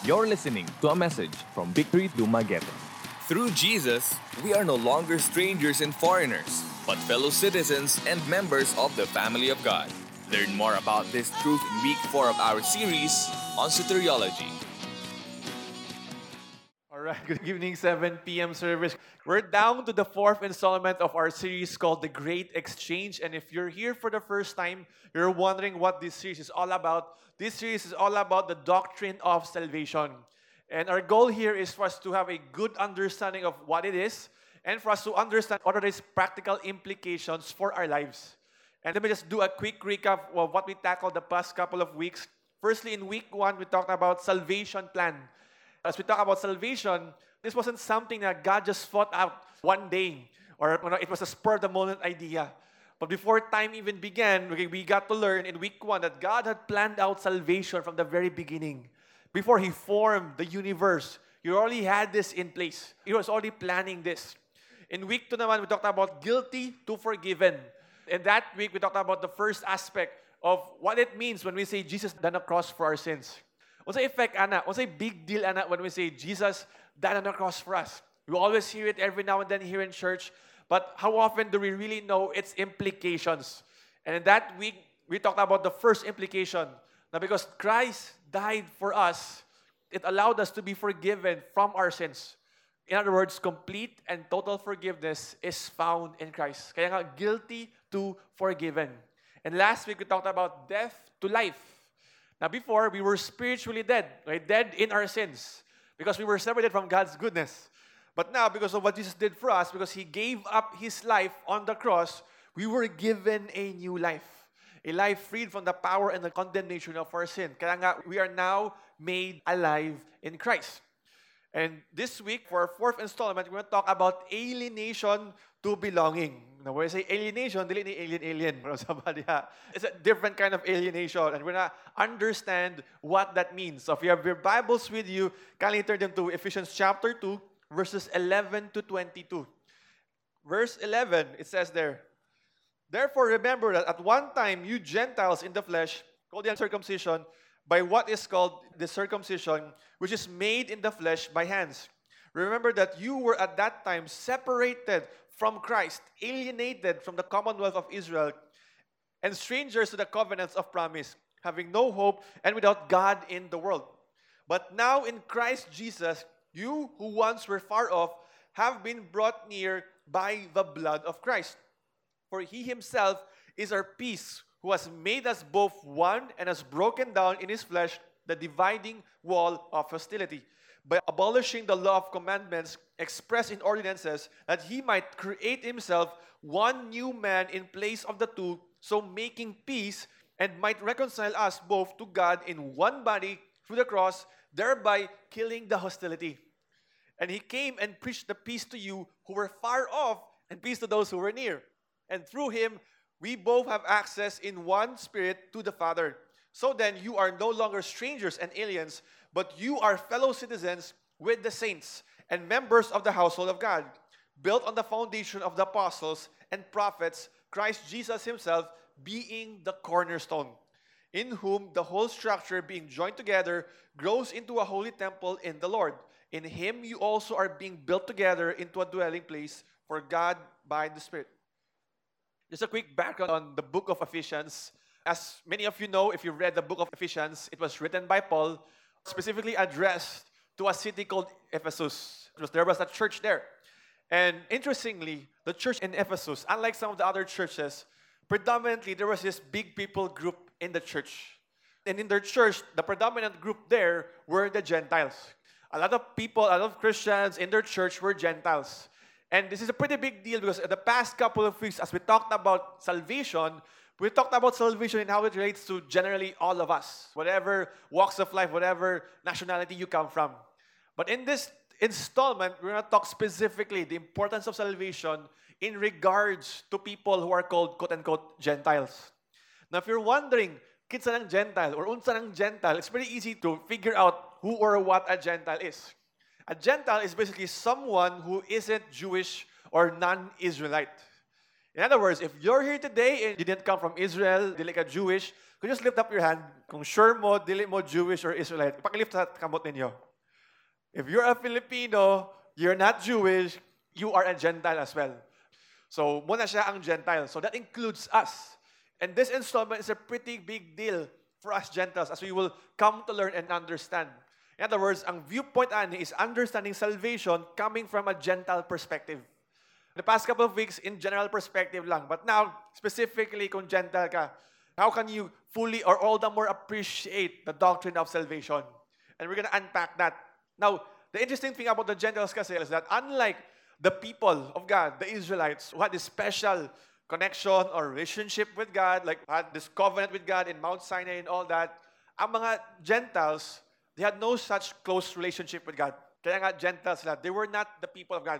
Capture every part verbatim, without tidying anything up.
You're listening to a message from Victory Dumaguete. Through Jesus, we are no longer strangers and foreigners, but fellow citizens and members of the family of God. Learn more about this truth in week four of our series on soteriology. All right, good evening, seven p.m. service. We're down to the fourth installment of our series called The Great Exchange. And if you're here for the first time, you're wondering what this series is all about. This series is all about the doctrine of salvation. And our goal here is for us to have a good understanding of what it is and for us to understand what are its practical implications for our lives. And let me just do a quick recap of what we tackled the past couple of weeks. Firstly, in week one, we talked about salvation plan. As we talk about salvation, this wasn't something that God just thought out one day, or you know, it was a spur-of-the-moment idea. But before time even began, we we got to learn in week one that God had planned out salvation from the very beginning. Before He formed the universe, He already had this in place. He was already planning this. In week two naman, we talked about guilty to forgiven. And that week, we talked about the first aspect of what it means when we say Jesus died on the cross for our sins. What's the effect, Anna? What's a big deal, Anna, when we say Jesus died on the cross for us? We always hear it every now and then here in church, but how often do we really know its implications? And in that week, we talked about the first implication. Now, because Christ died for us, it allowed us to be forgiven from our sins. In other words, complete and total forgiveness is found in Christ. Kaya nga, guilty to forgiven. And last week, we talked about death to life. Now, before, we were spiritually dead, right? Dead in our sins because we were separated from God's goodness. But now, because of what Jesus did for us, because He gave up His life on the cross, we were given a new life. A life freed from the power and the condemnation of our sin. Kaya nga, we are now made alive in Christ. And this week, for our fourth installment, we're going to talk about alienation to belonging. Now, when I say alienation, dili ni alien-alien. It's a different kind of alienation. And we're going to understand what that means. So if you have your Bibles with you, kindly turn them to Ephesians chapter two, verses eleven to twenty-two. Verse eleven, it says there, "Therefore remember that at one time you Gentiles in the flesh, called the uncircumcision, by what is called the circumcision, which is made in the flesh by hands. Remember that you were at that time separated from Christ, alienated from the commonwealth of Israel, and strangers to the covenants of promise, having no hope and without God in the world. But now in Christ Jesus, you who once were far off have been brought near by the blood of Christ. For He Himself is our peace, who has made us both one and has broken down in His flesh the dividing wall of hostility, by abolishing the law of commandments expressed in ordinances, that He might create Himself one new man in place of the two, so making peace, and might reconcile us both to God in one body through the cross, thereby killing the hostility. And He came and preached the peace to you who were far off, and peace to those who were near. And through Him, we both have access in one Spirit to the Father. So then, you are no longer strangers and aliens, but you are fellow citizens with the saints and members of the household of God, built on the foundation of the apostles and prophets, Christ Jesus Himself being the cornerstone, in whom the whole structure being joined together grows into a holy temple in the Lord. In Him you also are being built together into a dwelling place for God by the Spirit." Just a quick background on the book of Ephesians. As many of you know, if you read the book of Ephesians, it was written by Paul, specifically addressed to a city called Ephesus. There was a church there. And interestingly, the church in Ephesus, unlike some of the other churches, predominantly there was this big people group in the church. And in their church, the predominant group there were the Gentiles. A lot of people, a lot of Christians in their church were Gentiles. And this is a pretty big deal because in the past couple of weeks, as we talked about salvation, we talked about salvation and how it relates to generally all of us, whatever walks of life, whatever nationality you come from. But in this installment, we're going to talk specifically the importance of salvation in regards to people who are called quote-unquote Gentiles. Now, if you're wondering, kinsa ng Gentile or unsa ng Gentile, it's pretty easy to figure out who or what a Gentile is. A Gentile is basically someone who isn't Jewish or non-Israelite. In other words, if you're here today and you didn't come from Israel, dili ka Jewish, could you just lift up your hand kung sure mo, dili mo Jewish or Israelite? Pakilift sa kamot ninyo. If you're a Filipino, you're not Jewish, you are a Gentile as well. So, muna siya ang Gentile. So, that includes us. And this installment is a pretty big deal for us Gentiles as we will come to learn and understand. In other words, ang viewpoint ani is understanding salvation coming from a Gentile perspective. The past couple of weeks, in general perspective lang. But now, specifically kung Gentile ka, how can you fully or all the more appreciate the doctrine of salvation? And we're going to unpack that. Now, the interesting thing about the Gentiles kasi is that unlike the people of God, the Israelites, who had this special connection or relationship with God, like had this covenant with God in Mount Sinai and all that, ang mga Gentiles, they had no such close relationship with God. Kaya nga Gentiles sila. They were not the people of God.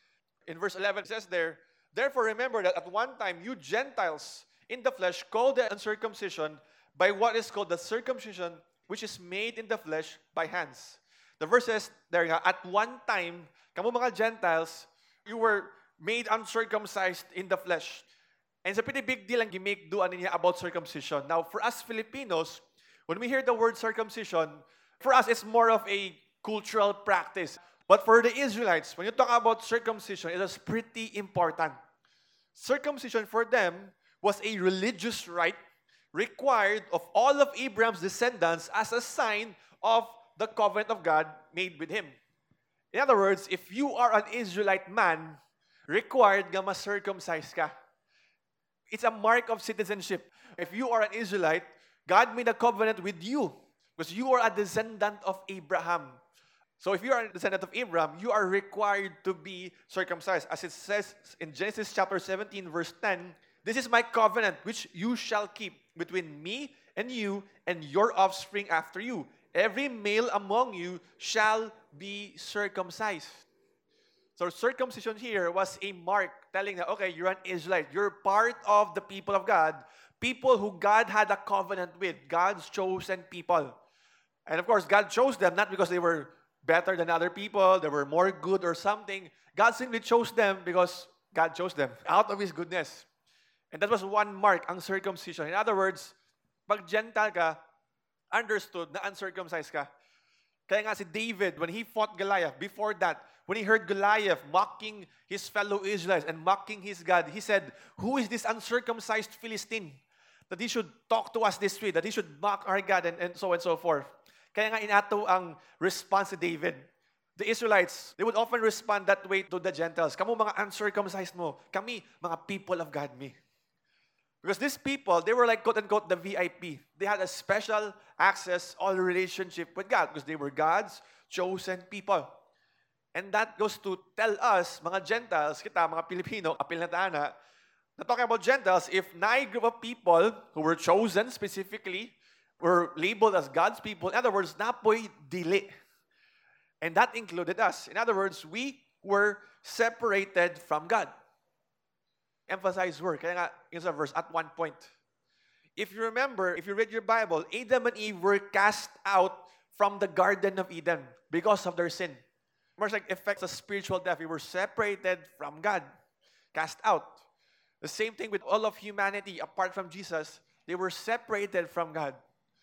In verse eleven, it says there, therefore remember that at one time you Gentiles in the flesh called the uncircumcision by what is called the circumcision which is made in the flesh by hands. The verse says there nga, at one time, kamu mga Gentiles, you were made uncircumcised in the flesh. And it's a pretty big deal ang gimake doan niya about circumcision. Now, for us Filipinos, when we hear the word circumcision, for us it's more of a cultural practice. But for the Israelites, when you talk about circumcision, it was pretty important. Circumcision for them was a religious rite required of all of Abraham's descendants as a sign of the covenant of God made with him. In other words, if you are an Israelite man, required nga ma-circumcise ka. It's a mark of citizenship. If you are an Israelite, God made a covenant with you because you are a descendant of Abraham. So if you are a descendant of Abraham, you are required to be circumcised. As it says in Genesis chapter seventeen, verse ten, this is my covenant which you shall keep between me and you and your offspring after you. Every male among you shall be circumcised. So circumcision here was a mark telling that, okay, you're an Israelite. You're part of the people of God. People who God had a covenant with. God's chosen people. And of course, God chose them not because they were better than other people, they were more good or something. God simply chose them because God chose them out of His goodness. And that was one mark, ang circumcision. In other words, pag Gentile ka, understood na uncircumcised ka. Kaya nga si David, when he fought Goliath, before that, when he heard Goliath mocking his fellow Israelites and mocking his God, he said, who is this uncircumcised Philistine? That he should talk to us this way, that he should mock our God, and, and so on and so forth. Kaya nga inato ang response ni David. The Israelites, they would often respond that way to the Gentiles. Kamu mga uncircumcised mo. Kami, mga people of God me. Because these people, they were like quote-unquote the V I P. They had a special access or relationship with God because they were God's chosen people. And that goes to tell us, mga Gentiles, kita, mga Pilipino, apil na tana, na talking about Gentiles, if nine group of people who were chosen specifically, were labeled as God's people, in other words, napoy dili. And that included us. In other words, we were separated from God. Emphasize word. Kaya nga, in sa verse, at one point. If you remember, if you read your Bible, Adam and Eve were cast out from the Garden of Eden because of their sin. Much like effects of spiritual death, we were separated from God, cast out. The same thing with all of humanity, apart from Jesus, they were separated from God.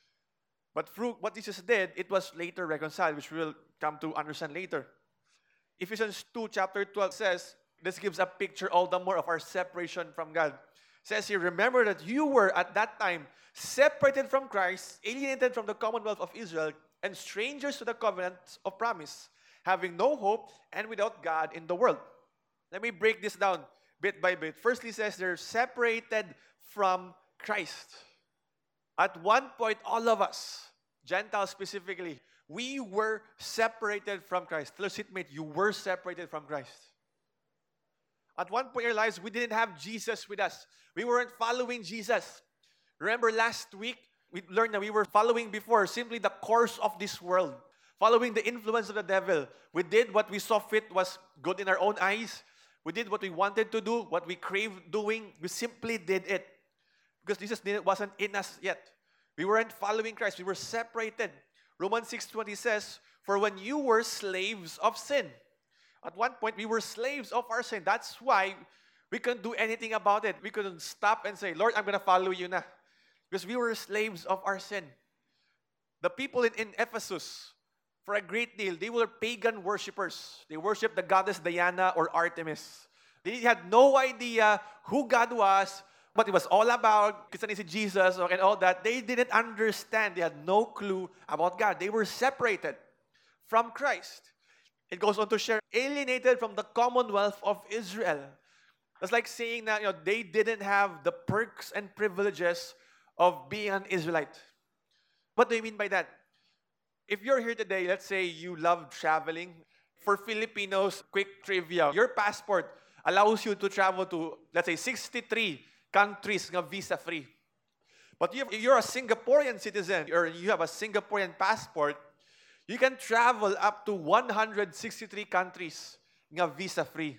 But through what Jesus did, it was later reconciled, which we will come to understand later. Ephesians two, chapter twelve says, this gives a picture all the more of our separation from God. It says here, remember that you were at that time separated from Christ, alienated from the commonwealth of Israel, and strangers to the covenant of promise, having no hope and without God in the world. Let me break this down bit by bit. Firstly, it says they're separated from Christ. At one point, all of us, Gentiles specifically, we were separated from Christ. Tell us, seatmate, you were separated from Christ. At one point in our lives, we didn't have Jesus with us. We weren't following Jesus. Remember last week, we learned that we were following before simply the course of this world, following the influence of the devil. We did what we saw fit was good in our own eyes. We did what we wanted to do, what we craved doing. We simply did it. Because Jesus wasn't in us yet. We weren't following Christ. We were separated. Romans six twenty says, for when you were slaves of sin. At one point, we were slaves of our sin. That's why We couldn't do anything about it. We couldn't stop and say, Lord, I'm going to follow you na. Because we were slaves of our sin. The people in, in Ephesus, for a great deal, they were pagan worshippers. They worshiped the goddess Diana or Artemis. They had no idea who God was, what it was all about, Christianity, Jesus, and all that. They didn't understand. They had no clue about God. They were separated from Christ. It goes on to share, alienated from the commonwealth of Israel. That's like saying that, you know, they didn't have the perks and privileges of being an Israelite. What do you mean by that? If you're here today, let's say you love traveling. For Filipinos, quick trivia. Your passport allows you to travel to, let's say, sixty-three countries nga visa-free. But if you're a Singaporean citizen or you have a Singaporean passport, you can travel up to one hundred sixty-three countries nga visa-free.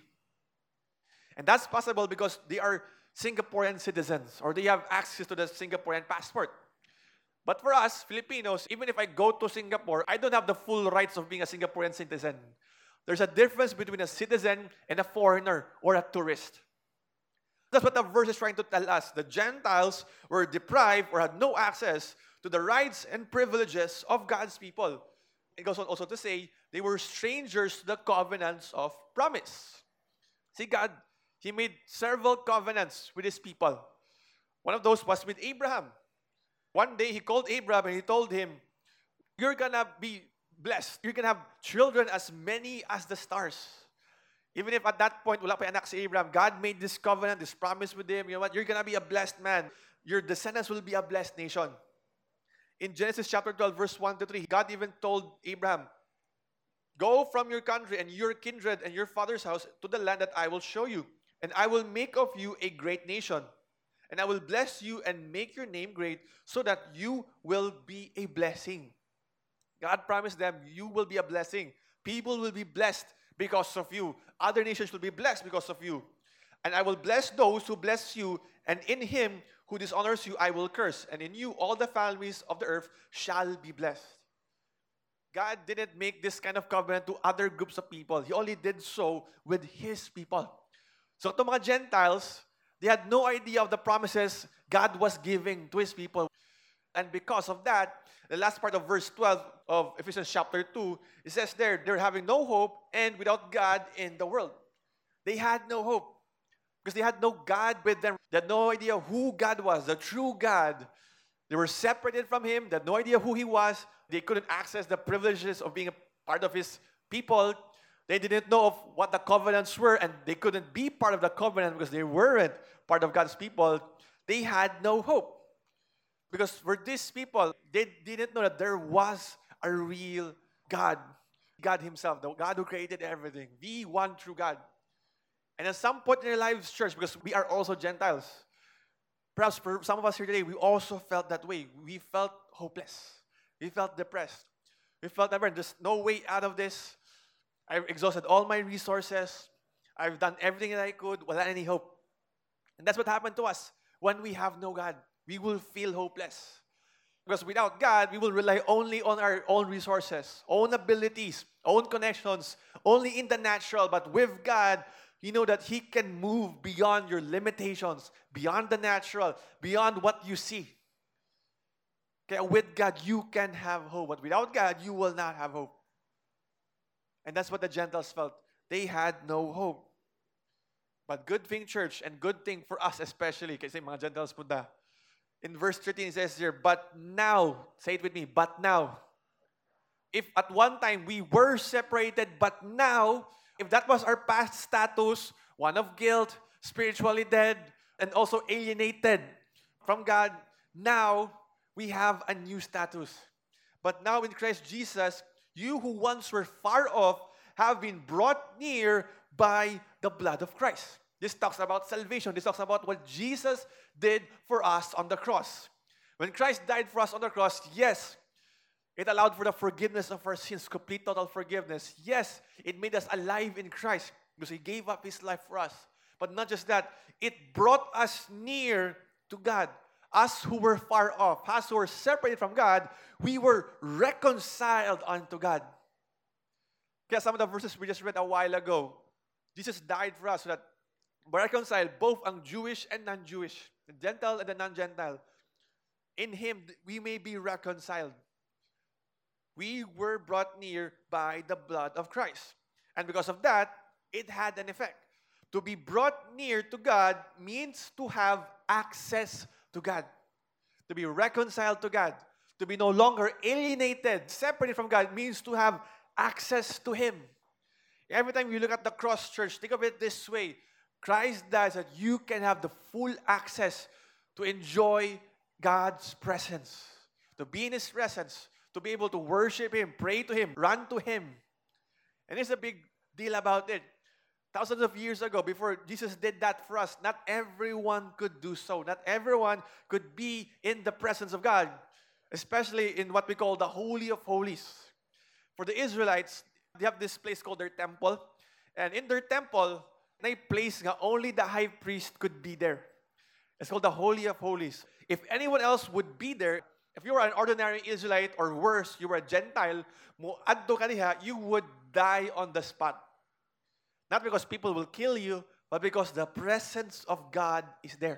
And that's possible because they are Singaporean citizens or they have access to the Singaporean passport. But for us, Filipinos, even if I go to Singapore, I don't have the full rights of being a Singaporean citizen. There's a difference between a citizen and a foreigner or a tourist. That's what the verse is trying to tell us. The Gentiles were deprived or had no access to the rights and privileges of God's people. It goes on also to say they were strangers to the covenants of promise. See, God, He made several covenants with His people. One of those was with Abraham. One day, He called Abraham and He told him, you're going to be blessed. You're going to have children as many as the stars. Even if at that point, wala pa anak si Abraham, God made this covenant, this promise with him. You know what? You're going to be a blessed man. Your descendants will be a blessed nation. In Genesis chapter twelve, verse one to three, God even told Abraham, go from your country and your kindred and your father's house to the land that I will show you. And I will make of you a great nation. And I will bless you and make your name great so that you will be a blessing. God promised them, you will be a blessing. People will be blessed because of you. Other nations will be blessed because of you. And I will bless those who bless you, and in him who dishonors you, I will curse. And in you, all the families of the earth shall be blessed. God didn't make this kind of covenant to other groups of people. He only did so with His people. So to mga Gentiles, they had no idea of the promises God was giving to His people. And because of that, the last part of verse twelve of Ephesians chapter two, it says there, they're having no hope and without God in the world. They had no hope because they had no God with them. They had no idea who God was, the true God. They were separated from Him. They had no idea who He was. They couldn't access the privileges of being a part of His people. They didn't know of what the covenants were, and they couldn't be part of the covenant because they weren't part of God's people. They had no hope. Because for these people, they didn't know that there was a real God. God Himself, the God who created everything. The one true God. And at some point in our lives, church, because we are also Gentiles, perhaps for some of us here today, we also felt that way. We felt hopeless. We felt depressed. We felt that there's no way out of this. I've exhausted all my resources. I've done everything that I could without any hope. And that's what happened to us. When we have no God, we will feel hopeless. Because without God, we will rely only on our own resources, own abilities, own connections, only in the natural. But with God, you know that He can move beyond your limitations, beyond the natural, beyond what you see. Okay, with God, you can have hope. But without God, you will not have hope. And that's what the Gentiles felt. They had no hope. But good thing, church, and good thing for us especially, kasi mga Gentiles punta. In verse thirteen, it says here, but now, say it with me, but now. If at one time we were separated, but now, if that was our past status, one of guilt, spiritually dead, and also alienated from God, now we have a new status. But now in Christ Jesus, you who once were far off have been brought near by the blood of Christ. This talks about salvation. This talks about what Jesus did for us on the cross. When Christ died for us on the cross, yes, it allowed for the forgiveness of our sins, complete total forgiveness. Yes, it made us alive in Christ because He gave up His life for us. But not just that, it brought us near to God. Us who were far off, us who were separated from God, we were reconciled unto God. Kaya some of the verses we just read a while ago, Jesus died for us so that reconcile both ang Jewish and non-Jewish, the Gentile and the non-Gentile. In Him, we may be reconciled. We were brought near by the blood of Christ. And because of that, it had an effect. To be brought near to God means to have access to God. To be reconciled to God. To be no longer alienated, separated from God, means to have access to Him. Every time you look at the cross, church, think of it this way. Christ died so that you can have the full access to enjoy God's presence. To be in His presence. To be able to worship Him, pray to Him, run to Him. And it's a big deal about it. Thousands of years ago, before Jesus did that for us, not everyone could do so. Not everyone could be in the presence of God, especially in what we call the Holy of Holies. For the Israelites, they have this place called their temple. And in their temple, may place nga only the high priest could be there. It's called the Holy of Holies. If anyone else would be there, if you were an ordinary Israelite, or worse, you were a Gentile, muadto ka diha, you would die on the spot. Not because people will kill you, but because the presence of God is there.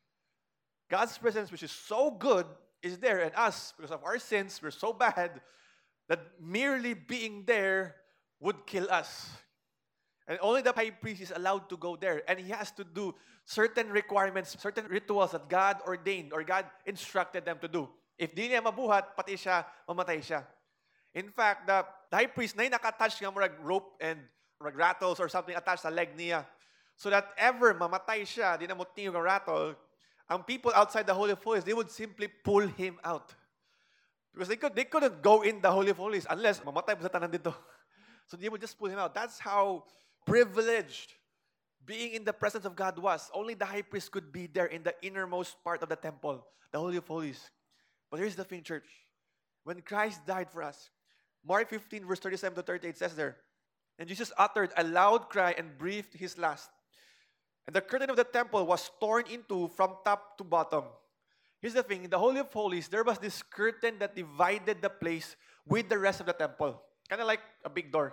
God's presence, which is so good, is there. And us, because of our sins, we're so bad that merely being there would kill us. And only the high priest is allowed to go there. And he has to do certain requirements, certain rituals that God ordained or God instructed them to do. If di niya mabuhat, pati siya, mamatay siya. In fact, the, the high priest na nakatouch nga murag rope and murag rattles or something attached sa leg niya. So that ever mamatay siya, di na mo tingog ang rattle, ang people outside the Holy of Holies, they would simply pull him out. Because they, could, they couldn't go in the Holy of Holies unless mamatay pa sa tanan dito. So they would just pull him out. That's how privileged being in the presence of God was. Only the high priest could be there in the innermost part of the temple, the Holy of Holies. But here's the thing, church. When Christ died for us, Mark fifteen, verse thirty-seven to thirty-eight says there, and Jesus uttered a loud cry and breathed his last. And the curtain of the temple was torn into from top to bottom. Here's the thing. In the Holy of Holies, there was this curtain that divided the place with the rest of the temple. Kind of like a big door.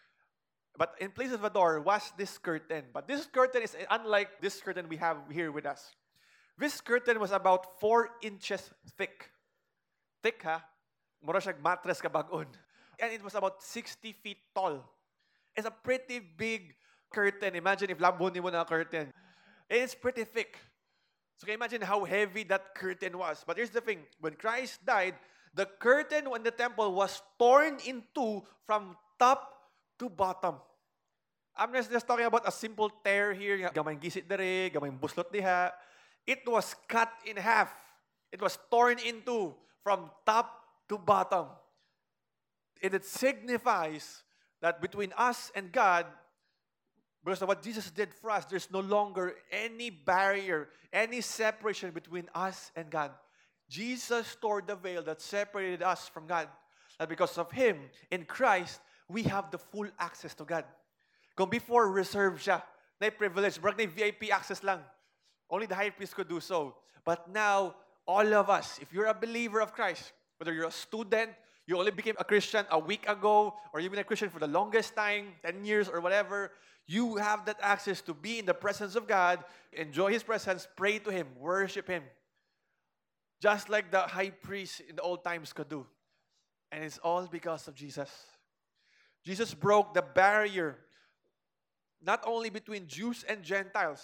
But in place of a door was this curtain. But this curtain is unlike this curtain we have here with us. This curtain was about four inches thick. Thick, ha? Mura siyang mattress kabag-on. And it was about sixty feet tall. It's a pretty big curtain. Imagine if lambon mo na curtain. And it's pretty thick. So can you imagine how heavy that curtain was? But here's the thing. When Christ died, the curtain in the temple was torn in two from top to bottom. I'm just, just talking about a simple tear here. Gamay gisit dere, gamay buslot diha. It was cut in half. It was torn in two from top to bottom. And it signifies that between us and God, because of what Jesus did for us, there's no longer any barrier, any separation between us and God. Jesus tore the veil that separated us from God. And because of Him, in Christ, we have the full access to God. Kung before, reserved siya. Na privilege, brag na V I P access lang. Only the high priest could do so. But now, all of us, if you're a believer of Christ, whether you're a student, you only became a Christian a week ago, or you've been a Christian for the longest time, ten years or whatever, you have that access to be in the presence of God, enjoy His presence, pray to Him, worship Him. Just like the high priest in the old times could do. And it's all because of Jesus. Jesus broke the barrier, not only between Jews and Gentiles.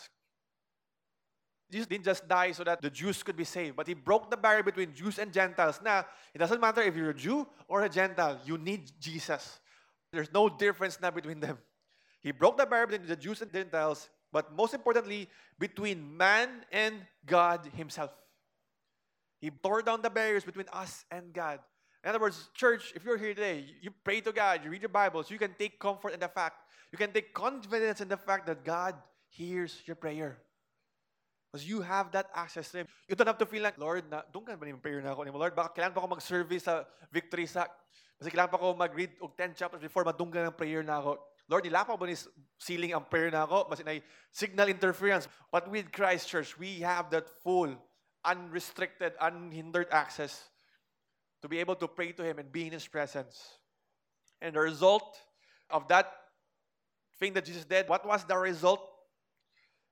Jesus didn't just die so that the Jews could be saved, but He broke the barrier between Jews and Gentiles. Now, it doesn't matter if you're a Jew or a Gentile, you need Jesus. There's no difference now between them. He broke the barrier between the Jews and Gentiles, but most importantly, between man and God Himself. He tore down the barriers between us and God. In other words, church, if you're here today, you pray to God, you read your Bibles, you can take comfort in the fact, you can take confidence in the fact that God hears your prayer. Because you have that access to Him. You don't have to feel like, Lord, na, doon ka ba yung prayer na ako? Lord, baka kailangan pa ako mag-service sa Victory sa, kasi kailangan pa ako mag-read og ten chapters before madunggan ng prayer na ako. Lord, nilapa ba ni ceiling ang prayer na ako? Mas inay signal interference. But with Christ Church, we have that full, unrestricted, unhindered access to be able to pray to Him and be in His presence. And the result of that thing that Jesus did, what was the result?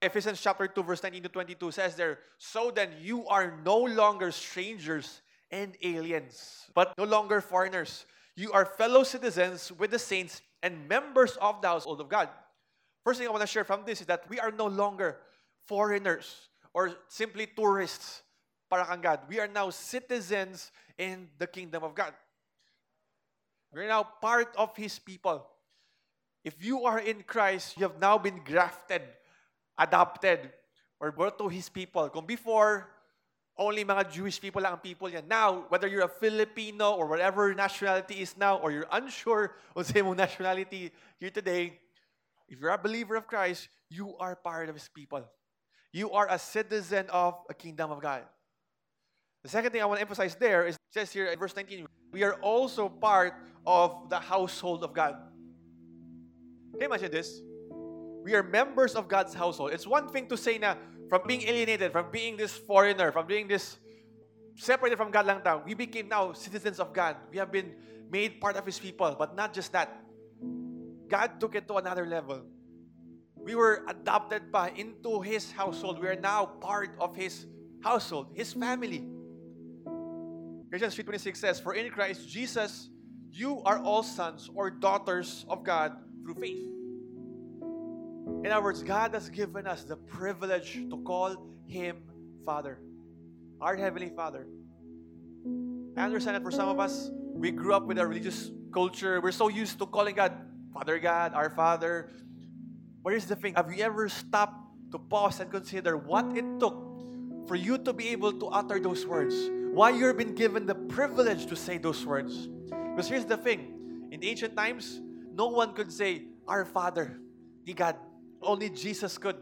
Ephesians chapter two, verse nineteen to twenty-two says there, so then you are no longer strangers and aliens, but no longer foreigners. You are fellow citizens with the saints and members of the household of God. First thing I want to share from this is that we are no longer foreigners or simply tourists para kang God. We are now citizens in the kingdom of God. We're now part of His people. If you are in Christ, you have now been grafted, adopted, or brought to His people. Kung before, only mga Jewish people lang ang people yan. Now, whether you're a Filipino or whatever nationality is now, or you're unsure on sa mong nationality here today, if you're a believer of Christ, you are part of His people. You are a citizen of a kingdom of God. The second thing I want to emphasize there is, it says here in verse nineteen, we are also part of the household of God. Can you imagine this? We are members of God's household. It's one thing to say na from being alienated, from being this foreigner, from being this separated from God lang tayo, we became now citizens of God. We have been made part of His people. But not just that. God took it to another level. We were adopted pa into His household. We are now part of His household, His family. Ephesians three twenty-six says, for in Christ Jesus, you are all sons or daughters of God through faith. In other words, God has given us the privilege to call Him Father, our Heavenly Father. I understand that for some of us, we grew up with a religious culture. We're so used to calling God Father God, our Father. But here's the thing, have you ever stopped to pause and consider what it took for you to be able to utter those words? Why you've been given the privilege to say those words? Because here's the thing, in ancient times, no one could say, our Father, ni God. Only Jesus could.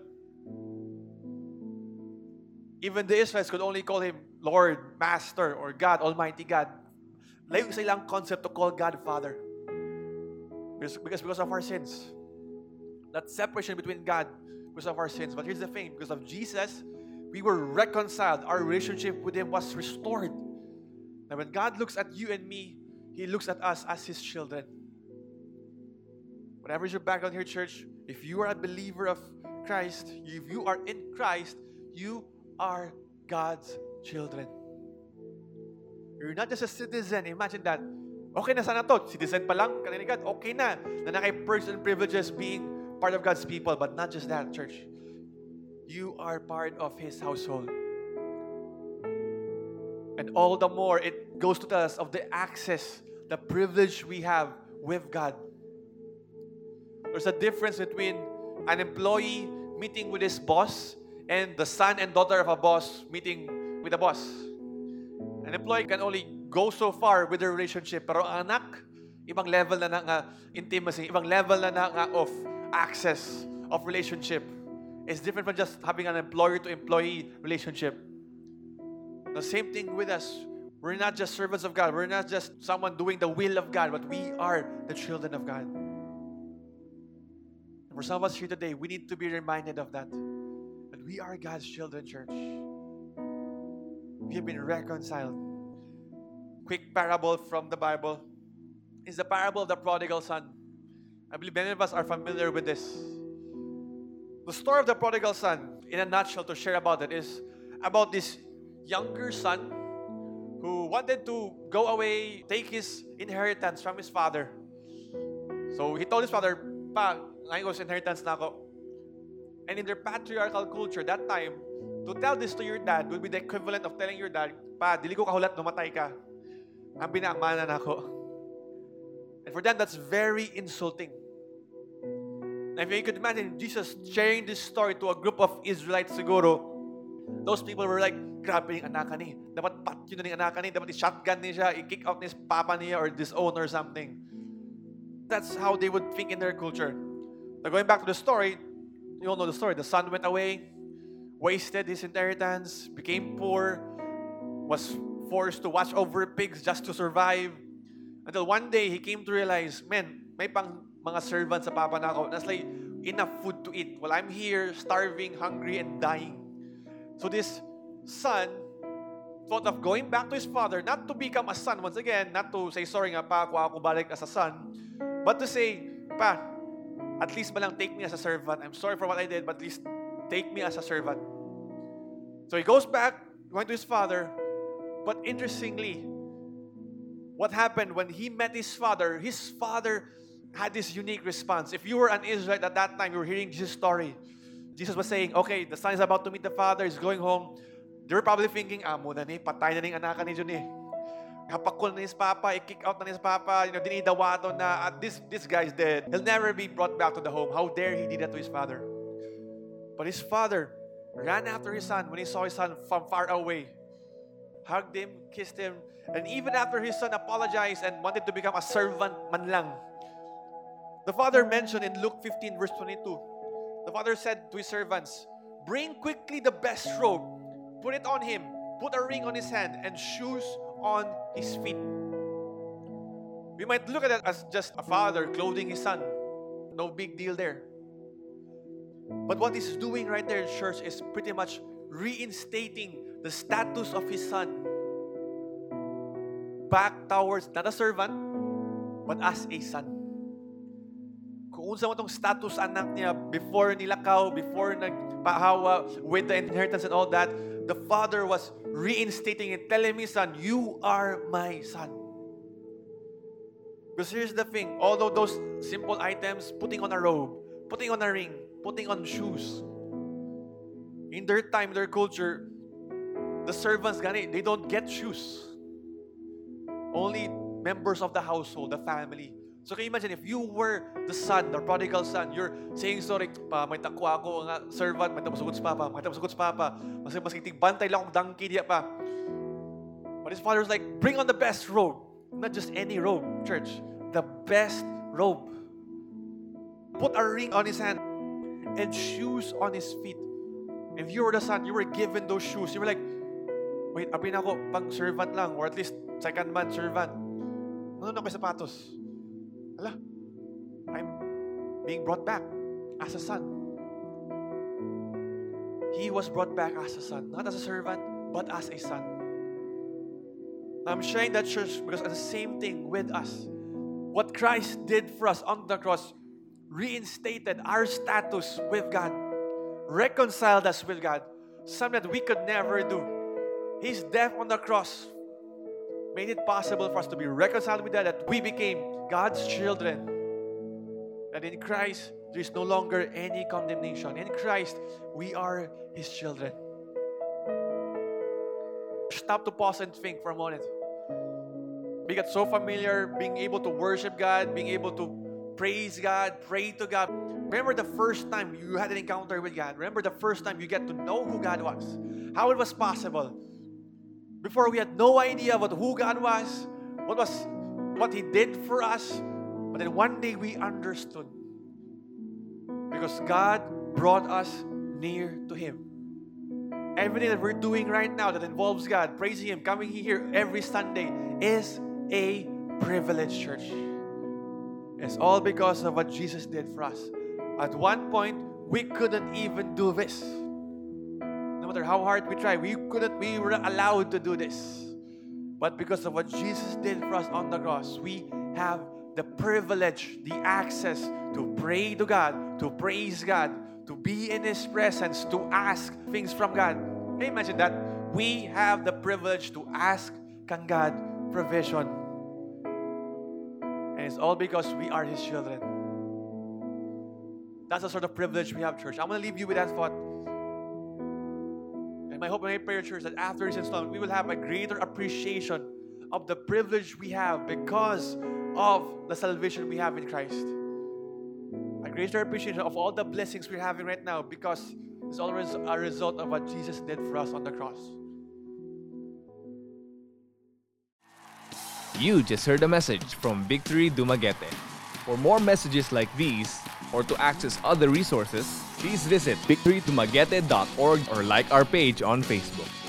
Even the Israelites could only call Him Lord, Master, or God, Almighty God. Layo sa ilang concept to call God Father. Because, because because of our sins. That separation between God because of our sins. But here's the thing, because of Jesus, we were reconciled. Our relationship with Him was restored. And when God looks at you and me, He looks at us as His children. Whatever is your background here, church, if you are a believer of Christ, if you are in Christ, you are God's children. You're not just a citizen. Imagine that. Okay na sana to. Citizen pa lang, kanina God, okay na. Na naka-perks and privileges being part of God's people. But not just that, church. You are part of His household. And all the more, it goes to tell us of the access, the privilege we have with God. There's a difference between an employee meeting with his boss and the son and daughter of a boss meeting with a boss. An employee can only go so far with their relationship, pero ang anak, ibang level na ng uh, intimacy, ibang level na ng uh, of access, of relationship. It's different from just having an employer-to-employee relationship. The same thing with us. We're not just servants of God. We're not just someone doing the will of God, but we are the children of God. For some of us here today, we need to be reminded of that. That we are God's children, church. We have been reconciled. Quick parable from the Bible is the parable of the prodigal son. I believe many of us are familiar with this. The story of the prodigal son, in a nutshell, to share about it, is about this younger son who wanted to go away, take his inheritance from his father. So he told his father, Pa, ngayon ko sa inheritance na ako. And in their patriarchal culture, that time, to tell this to your dad would be the equivalent of telling your dad, Pa, dili ko kahulat, numatay ka. Ang binaamanan ako. And for them, that's very insulting. And if you could imagine Jesus sharing this story to a group of Israelites siguro, those people were like, grabe yung anak ni. Dapat patyo na yung anak ni. Dapat i-shotgun niya siya, i-kick out his papa niya or disown or something. That's how they would think in their culture. Now going back to the story, you all know the story. The son went away, wasted his inheritance, became poor, was forced to watch over pigs just to survive. Until one day, he came to realize, man, may pang mga servants sa papa na ako. That's like enough food to eat. While I'm here, starving, hungry, and dying. So this son thought of going back to his father, not to become a son once again, not to say, sorry nga pa, kuha ako balik as a son, but to say, Pa, at least malang take me as a servant. I'm sorry for what I did, but at least take me as a servant. So he goes back, going to his father. But interestingly, what happened when he met his father, his father had this unique response. If you were an Israelite at that time, you were hearing Jesus' story. Jesus was saying, okay, the son is about to meet the father, he's going home. They were probably thinking, ah, muna ni, patay na ni anak ni Jun eh. Kapakul na his papa, i-kick out na his papa, you know, dinidawato na, at this, this guy's dead. He'll never be brought back to the home. How dare he did that to his father? But his father ran after his son when he saw his son from far away. Hugged him, kissed him, and even after his son apologized and wanted to become a servant man lang, the father mentioned in Luke fifteen verse twenty-two, the father said to his servants, bring quickly the best robe, put it on him, put a ring on his hand, and shoes on his feet. We might look at it as just a father clothing his son. No big deal there. But what he's doing right there in church is pretty much reinstating the status of his son back towards not a servant, but as a son. Kung unsa mo tong status anak niya before nilakaw, before nagpahawa with the inheritance and all that, the father was reinstating it, telling me, son, you are my son. Because here's the thing, although those simple items, putting on a robe, putting on a ring, putting on shoes, in their time, their culture, the servants, they don't get shoes. Only members of the household, the family. So can you imagine if you were the son, the prodigal son, you're saying, sorry, pa, may takwa ako nga servant, may tamasugod sa papa, may tamasugod sa papa, mas mas bantay lang akong donkey diya pa. But his father was like, bring on the best robe. Not just any robe, church. The best robe. Put a ring on his hand and shoes on his feet. If you were the son, you were given those shoes. You were like, wait, apin ako, pang servant lang, or at least second man servant. Ano na may sapatos? Ala, I'm being brought back as a son. He was brought back as a son, not as a servant, but as a son. I'm sharing that, church, because it's the same thing with us. What Christ did for us on the cross reinstated our status with God, reconciled us with God, something that we could never do. His death on the cross made it possible for us to be reconciled with God, that we became God's children. That in Christ, there is no longer any condemnation. In Christ, we are His children. Stop to pause and think for a moment. We get so familiar being able to worship God, being able to praise God, pray to God. Remember the first time you had an encounter with God. Remember the first time you get to know who God was. How it was possible. Before we had no idea about who God was, what was what He did for us. But then one day we understood. Because God brought us near to Him. Everything that we're doing right now that involves God, praising Him, coming here every Sunday, is a privilege, church. It's all because of what Jesus did for us. At one point, we couldn't even do this. No matter how hard we try, we couldn't, we were not allowed to do this. But because of what Jesus did for us on the cross, we have the privilege, the access to pray to God, to praise God, to be in His presence, to ask things from God. Can you imagine that? We have the privilege to ask kang God provision. And it's all because we are His children. That's the sort of privilege we have, church. I'm going to leave you with that thought. And my hope and my prayer, church, that after this installment, we will have a greater appreciation of the privilege we have because of the salvation we have in Christ. A greater appreciation of all the blessings we're having right now because it's always a result of what Jesus did for us on the cross. You just heard a message from Victory Dumaguete. For more messages like these, or to access other resources, please visit victory dumaguete dot org or like our page on Facebook.